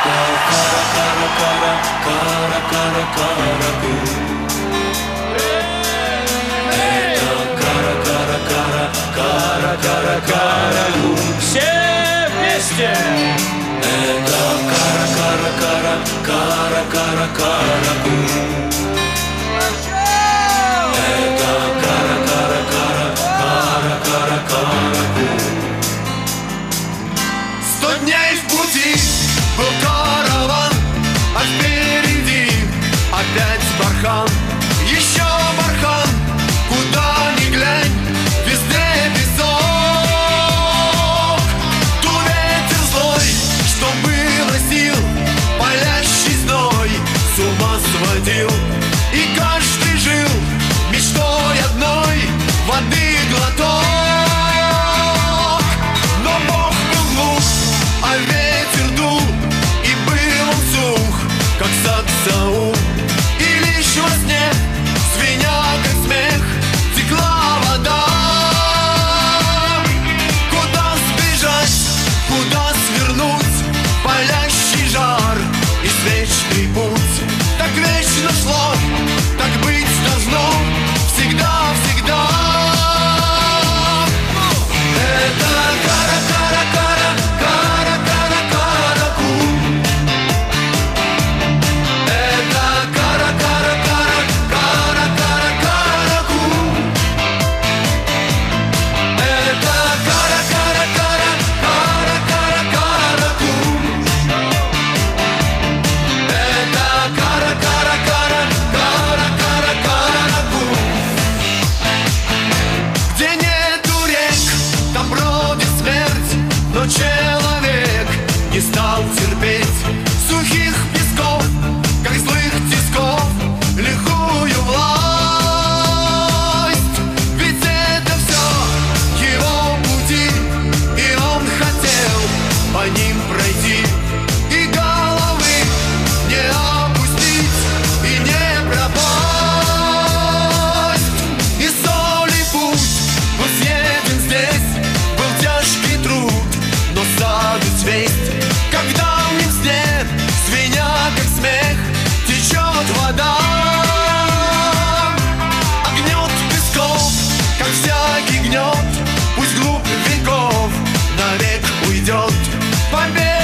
Кара-кара-кара-кара-кара-кара-кара-гу. Все вместе! Это кара-кара-кара-кара-кара-кара-гу. Это кара-кара-кара-кара-кара-кара-гу. 100 дней в пути был караван, а впереди опять бархан. Еще бархан, куда ни глянь, везде песок. Ту ветер злой, что было сил, палящий зной с ума сводил. И каждый жил мечтой одной, воды глоток. Но Бог был глух, а ветер дул, и был он сух, как сад Саул. И лишь во сне, звеня как смех, текла вода. Куда сбежать, куда свернуть, палящий жар и свечный путь. Так вечно шло, так быть должно, всегда-всегда. Это кара-кара-кара-кара-кара-кара-ку. Это кара-кара-кара-кара-кара-кара-ку. Это кара-кара-кара-кара-кара-кара-ку. Это кара-кара-кара-кара-кара-кара-ку. Где нету рек, там бродит смерть, но человек не стал терпеть сухих песков, как злых тисков, лихую власть. Ведь это все его пути, и он хотел по ним пройти. И головы не опустить, и не пропасть. И соли путь был съеден здесь, был тяжкий труд, но садит весть, когда в нем сне, звеня как смех, течет вода. А гнет песков, как всякий гнет, пусть глубь веков навек уйдет. Победа